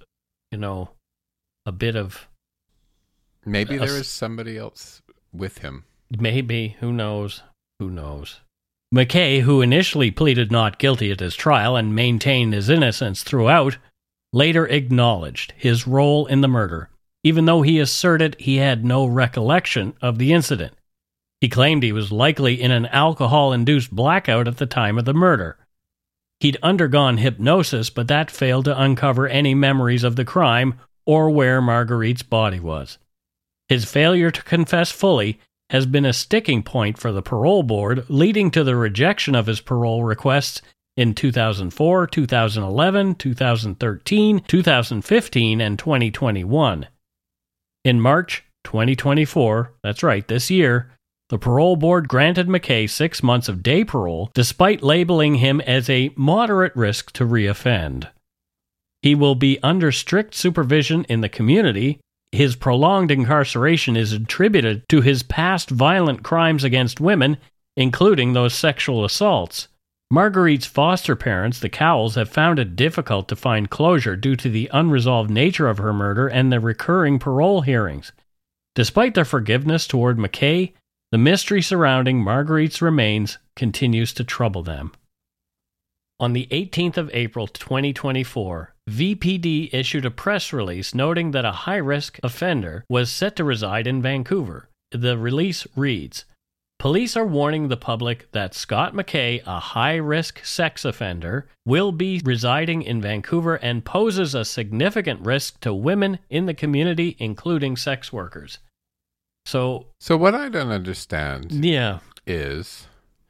a bit of... Maybe there was somebody else with him. Maybe. Who knows? Who knows? McKay, who initially pleaded not guilty at his trial and maintained his innocence throughout, later acknowledged his role in the murder, even though he asserted he had no recollection of the incident. He claimed he was likely in an alcohol-induced blackout at the time of the murder. He'd undergone hypnosis, but that failed to uncover any memories of the crime or where Marguerite's body was. His failure to confess fully has been a sticking point for the parole board, leading to the rejection of his parole requests in 2004, 2011, 2013, 2015, and 2021. In March 2024, that's right, this year, the parole board granted McKay 6 months of day parole, despite labeling him as a moderate risk to reoffend. He will be under strict supervision in the community. His prolonged incarceration is attributed to his past violent crimes against women, including those sexual assaults. Marguerite's foster parents, the Cowles, have found it difficult to find closure due to the unresolved nature of her murder and the recurring parole hearings. Despite their forgiveness toward McKay, the mystery surrounding Marguerite's remains continues to trouble them. On the 18th of April 2024, VPD issued a press release noting that a high-risk offender was set to reside in Vancouver. The release reads, "Police are warning the public that Scott McKay, a high-risk sex offender, will be residing in Vancouver and poses a significant risk to women in the community, including sex workers." So what I don't understand is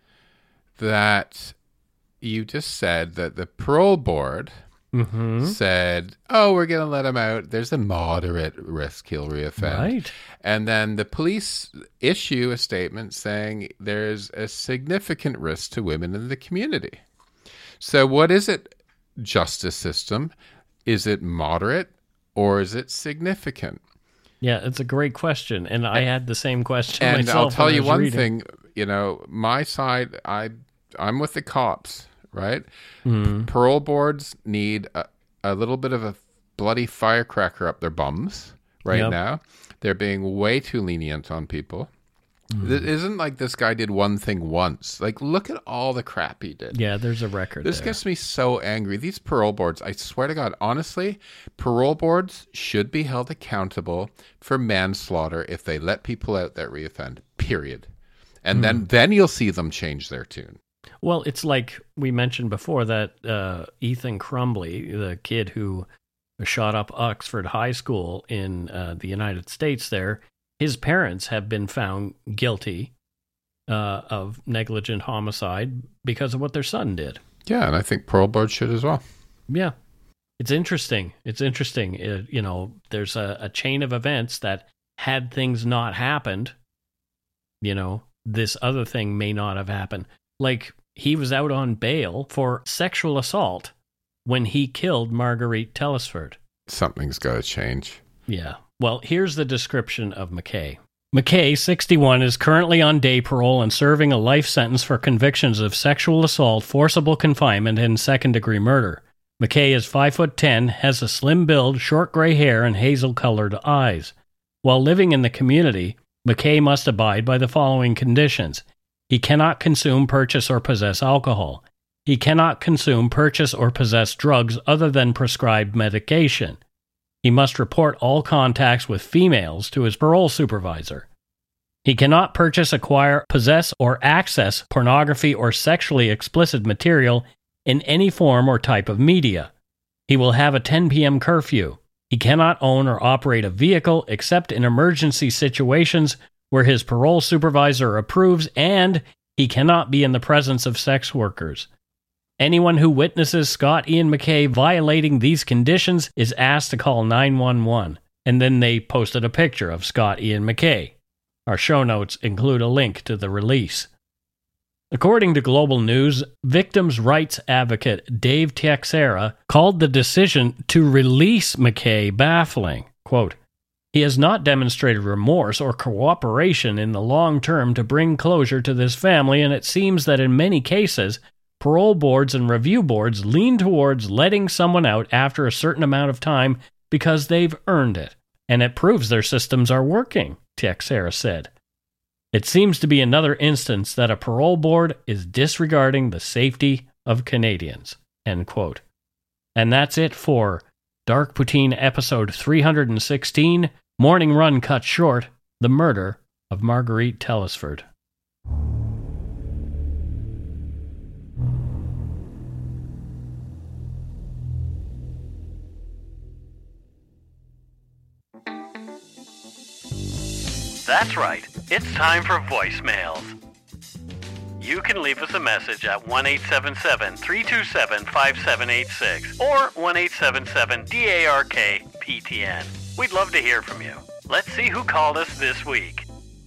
that you just said that the parole board said, oh, we're going to let him out. There's a moderate risk he'll reoffend. Right. And then the police issue a statement saying there's a significant risk to women in the community. So what is it, justice system? Is it moderate or is it significant? Yeah, it's a great question. And I had the same question and myself. I'll tell when I you was one reading. thing, my side, I'm with the cops, right? Parole boards need a little bit of a bloody firecracker up their bums right now. They're being way too lenient on people. It isn't like this guy did one thing once. Like, look at all the crap he did. Yeah, there's a record This there. gets me so angry. These parole boards, I swear to God, honestly, parole boards should be held accountable for manslaughter if they let people out that reoffend, period. And then you'll see them change their tune. Well, it's like we mentioned before that Ethan Crumbley, the kid who shot up Oxford High School in the United States there, his parents have been found guilty of negligent homicide because of what their son did. Yeah, and I think parole boards should as well. Yeah. It's interesting. There's a chain of events that had things not happened, this other thing may not have happened. Like, he was out on bail for sexual assault when he killed Marguerite Telesford. Something's got to change. Yeah. Well, here's the description of McKay. McKay, 61, is currently on day parole and serving a life sentence for convictions of sexual assault, forcible confinement, and second-degree murder. McKay is 5'10", has a slim build, short gray hair, and hazel-colored eyes. While living in the community, McKay must abide by the following conditions. He cannot consume, purchase, or possess alcohol. He cannot consume, purchase, or possess drugs other than prescribed medication. He must report all contacts with females to his parole supervisor. He cannot purchase, acquire, possess, or access pornography or sexually explicit material in any form or type of media. He will have a 10 p.m. curfew. He cannot own or operate a vehicle except in emergency situations where his parole supervisor approves, and he cannot be in the presence of sex workers. Anyone who witnesses Scott Ian McKay violating these conditions is asked to call 911. And then they posted a picture of Scott Ian McKay. Our show notes include a link to the release. According to Global News, victims' rights advocate Dave Teixeira called the decision to release McKay baffling. Quote, "He has not demonstrated remorse or cooperation in the long term to bring closure to this family, and it seems that in many cases, parole boards and review boards lean towards letting someone out after a certain amount of time because they've earned it, and it proves their systems are working," Teixeira said. "It seems to be another instance that a parole board is disregarding the safety of Canadians," end quote. And that's it for Dark Poutine episode 316, Morning Run Cut Short, The Murder of Marguerite Telesford. That's right. It's time for voicemails. You can leave us a message at 1-877-327-5786 or 1-877-DARK-PTN. We'd love to hear from you. Let's see who called us this week.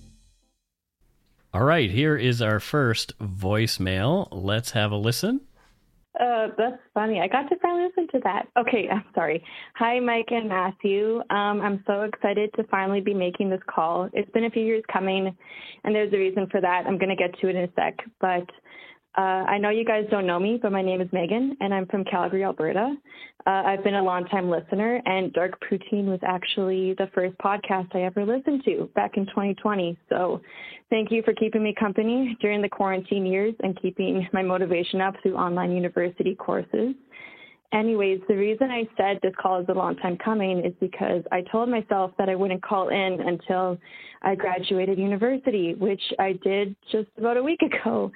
All right, here is our first voicemail. Let's have a listen. That's funny. I got to finally listen to that. Okay, I'm sorry. Hi, Mike and Matthew. I'm so excited to finally be making this call. It's been a few years coming, and there's a reason for that. I'm going to get to it in a sec. But I know you guys don't know me, but my name is Megan, and I'm from Calgary, Alberta. I've been a long-time listener, and Dark Poutine was actually the first podcast I ever listened to back in 2020. So thank you for keeping me company during the quarantine years and keeping my motivation up through online university courses. Anyways, the reason I said this call is a long time coming is because I told myself that I wouldn't call in until I graduated university, which I did just about a week ago.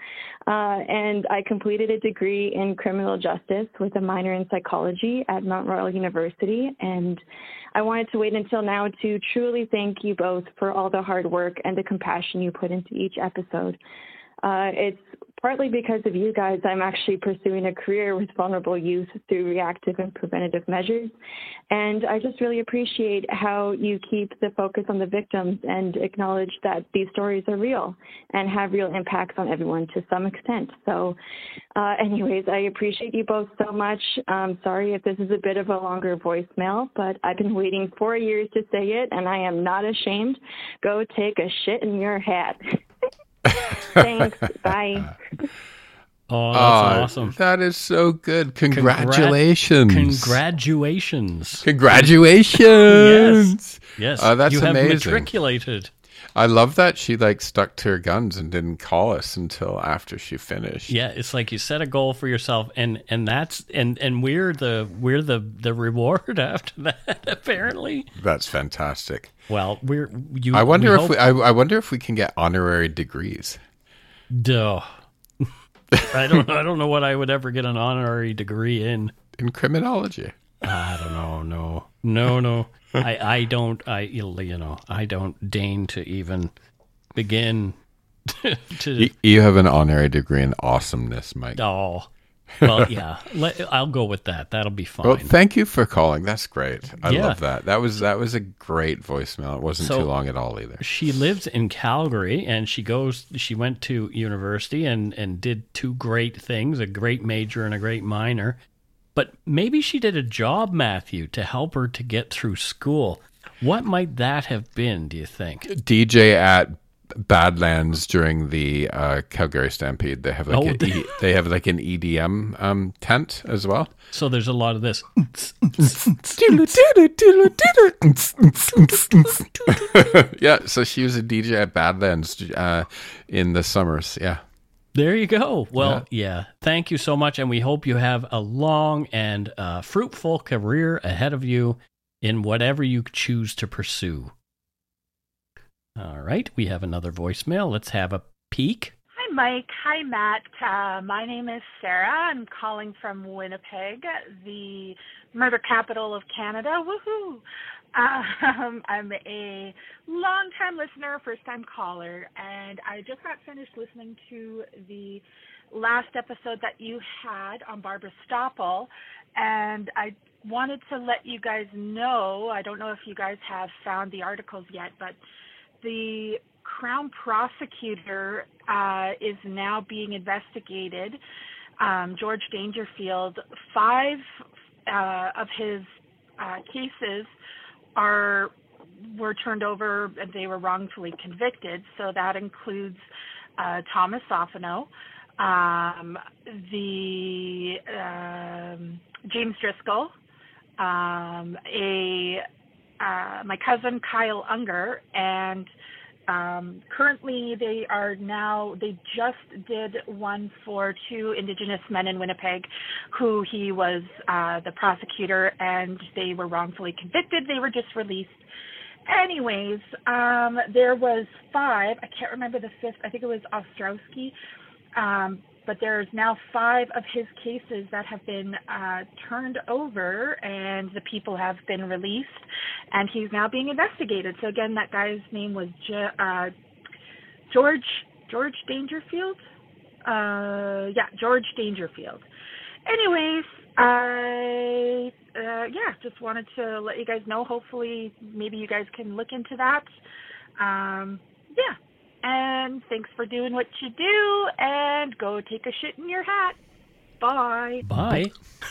And I completed a degree in criminal justice with a minor in psychology at Mount Royal University. And I wanted to wait until now to truly thank you both for all the hard work and the compassion you put into each episode. It's partly because of you guys I'm actually pursuing a career with vulnerable youth through reactive and preventative measures. And I just really appreciate how you keep the focus on the victims and acknowledge that these stories are real and have real impacts on everyone to some extent. So anyways, I appreciate you both so much. I'm sorry if this is a bit of a longer voicemail, but I've been waiting 4 years to say it, and I am not ashamed. Go take a shit in your hat. Thanks. Bye. Oh, that's awesome. That is so good. Congratulations. Congratulations. Congratulations. Yes. That's you have amazing. Matriculated. I love that she stuck to her guns and didn't call us until after she finished. Yeah, it's like you set a goal for yourself, and that's we're the reward after that. Apparently, that's fantastic. Well, I wonder if we can get honorary degrees. Duh. I don't know what I would ever get an honorary degree in criminology. I don't know. No. I don't deign to even begin to. You have an honorary degree in awesomeness, Mike. Oh, well, yeah. I'll go with that. That'll be fine. Well, thank you for calling. That's great. I love that. That was a great voicemail. It wasn't too long at all either. She lives in Calgary, and she went to university and did two great things: a great major and a great minor. But maybe she did a job, Matthew, to help her to get through school. What might that have been, do you think? DJ at Badlands during the Calgary Stampede. They have an EDM tent as well. So there's a lot of this. Yeah, so she was a DJ at Badlands in the summers, yeah. There you go. Well, yeah. Thank you so much, and we hope you have a long and fruitful career ahead of you in whatever you choose to pursue. All right, we have another voicemail. Let's have a peek. Hi, Mike. Hi, Matt. My name is Sarah. I'm calling from Winnipeg, the murder capital of Canada. Woohoo! I'm a long-time listener, first-time caller, and I just got finished listening to the last episode that you had on Barbara Stoppel, and I wanted to let you guys know, I don't know if you guys have found the articles yet, but the Crown prosecutor is now being investigated. George Dangerfield, 5 of his cases were turned over and they were wrongfully convicted. So that includes Thomas Sofino, James Driscoll, my cousin Kyle Unger, and currently they just did one for 2 Indigenous men in Winnipeg who he was the prosecutor, and they were wrongfully convicted. They were just released. Anyways, there was 5. I can't remember the 5th. I think it was Ostrowski. But there's now 5 of his cases that have been turned over, and the people have been released, and he's now being investigated. So again, that guy's name was George Dangerfield. George Dangerfield. Anyways, I just wanted to let you guys know. Hopefully, maybe you guys can look into that. And thanks for doing what you do, and go take a shit in your hat. Bye. Bye.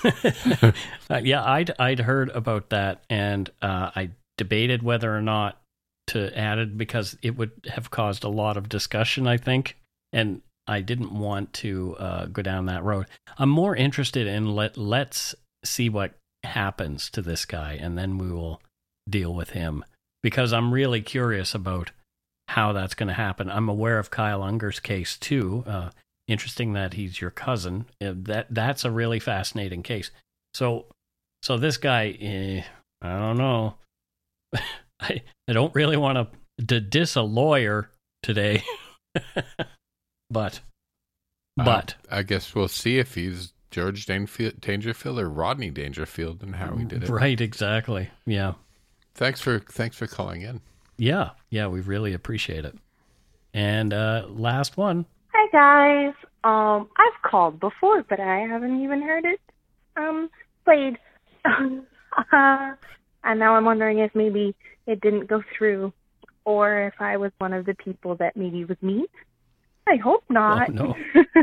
I'd heard about that, and I debated whether or not to add it because it would have caused a lot of discussion, I think, and I didn't want to go down that road. I'm more interested in let's see what happens to this guy, and then we will deal with him, because I'm really curious about how that's going to happen. I'm aware of Kyle Unger's case too. Interesting that he's your cousin. That's a really fascinating case. So this guy, I don't know. I don't really want to diss a lawyer today, but I guess we'll see if he's George Dangerfield or Rodney Dangerfield and how he did it. Right, exactly. Yeah. Thanks for calling in. Yeah, we really appreciate it. And last one. Hi, guys. I've called before, but I haven't even heard it played. And now I'm wondering if maybe it didn't go through, or if I was one of the people that maybe was mean. I hope not. Oh, no.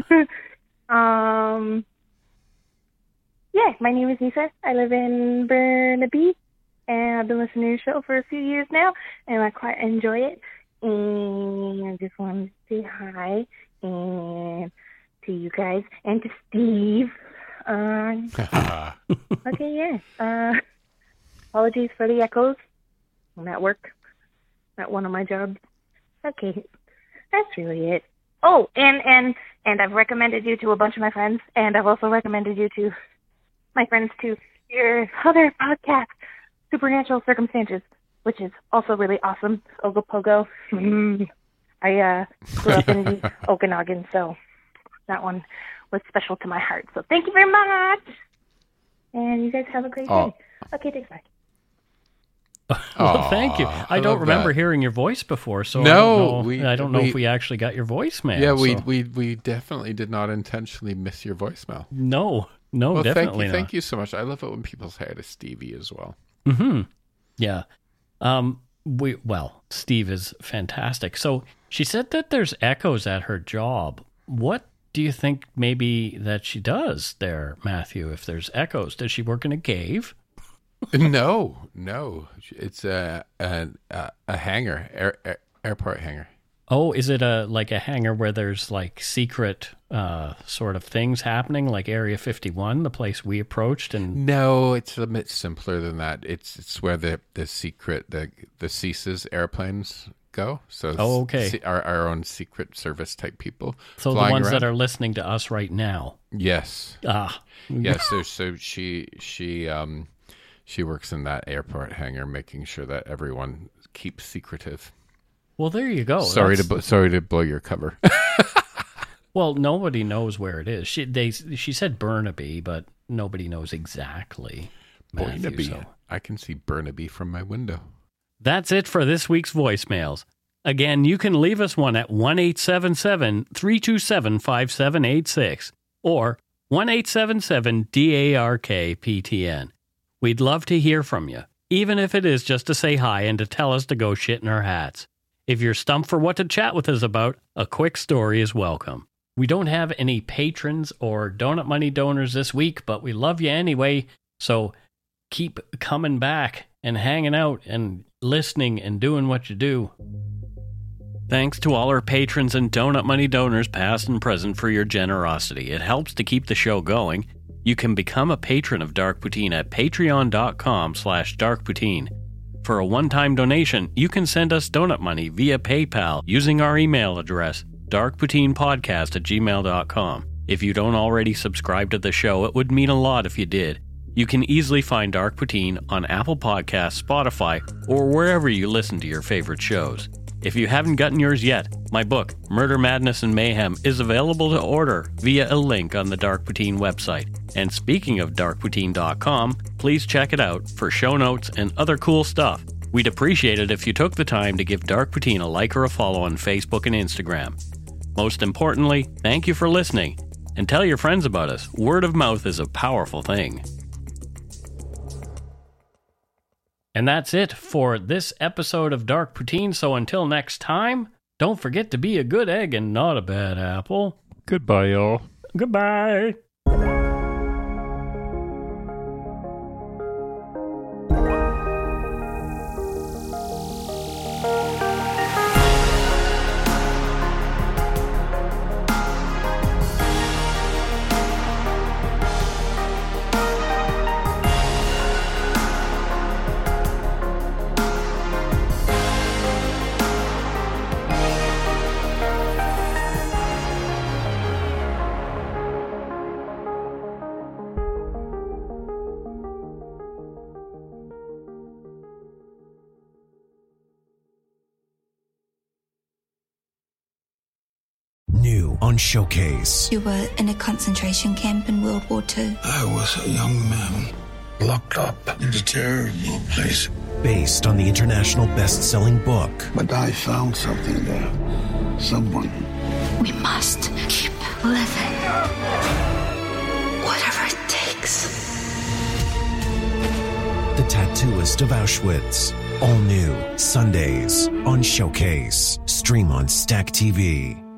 My name is Nisa. I live in Burnaby. And I've been listening to your show for a few years now, and I quite enjoy it. And I just wanted to say hi and to you guys and to Steve. Apologies for the echoes. I'm at work at one of my jobs. Okay, that's really it. Oh, and I've recommended you to a bunch of my friends, and I've also recommended you to my friends to your other podcast, Supernatural Circumstances, which is also really awesome. Ogopogo. I grew up in the Okanagan, so that one was special to my heart. So thank you very much. And you guys have a great day. Okay, thanks, bye. Well, thank you. I don't remember hearing your voice before, so I don't know if we actually got your voicemail. Yeah, we definitely did not intentionally miss your voicemail. No, definitely not. Thank you so much. I love it when people say hi to Stevie as well. Mm-hmm. Yeah. Steve is fantastic. So she said that there's echoes at her job. What do you think maybe that she does there, Matthew, if there's echoes? Does she work in a cave? No. It's a hangar, airport hangar. Oh, is it like a hangar where there's like secret sort of things happening, like Area 51, the place we approached? And no, it's a bit simpler than that. It's where the secret the CSIS airplanes go. So okay, our own secret service type people. So the ones around that are listening to us right now. Yes. Yes. So she works in that airport hangar, making sure that everyone keeps secretive. Well, there you go. Sorry to blow your cover. Well, nobody knows where it is. She said Burnaby, but nobody knows exactly. Burnaby. So. I can see Burnaby from my window. That's it for this week's voicemails. Again, you can leave us one at 1-877-327-5786 or 1-877-DARK-PTN. We'd love to hear from you, even if it is just to say hi and to tell us to go shit in our hats. If you're stumped for what to chat with us about, a quick story is welcome. We don't have any patrons or donut money donors this week, but we love you anyway, so keep coming back and hanging out and listening and doing what you do. Thanks to all our patrons and donut money donors past and present for your generosity. It helps to keep the show going. You can become a patron of Dark Poutine at patreon.com/darkpoutine. For a one-time donation, you can send us donut money via PayPal using our email address, darkpoutinepodcast@gmail.com. If you don't already subscribe to the show, it would mean a lot if you did. You can easily find Dark Poutine on Apple Podcasts, Spotify, or wherever you listen to your favorite shows. If you haven't gotten yours yet, my book, Murder, Madness, and Mayhem, is available to order via a link on the Dark Poutine website. And speaking of darkpoutine.com, please check it out for show notes and other cool stuff. We'd appreciate it if you took the time to give Dark Poutine a like or a follow on Facebook and Instagram. Most importantly, thank you for listening, and tell your friends about us. Word of mouth is a powerful thing. And that's it for this episode of Dark Poutine. So until next time, don't forget to be a good egg and not a bad apple. Goodbye, y'all. Goodbye. New on Showcase. You were in a concentration camp in World War II. I was a young man locked up in a terrible place. Based on the international best-selling book. But I found something there. Someone. We must keep living. Whatever it takes. The Tattooist of Auschwitz. All new Sundays on Showcase. Stream on Stack TV.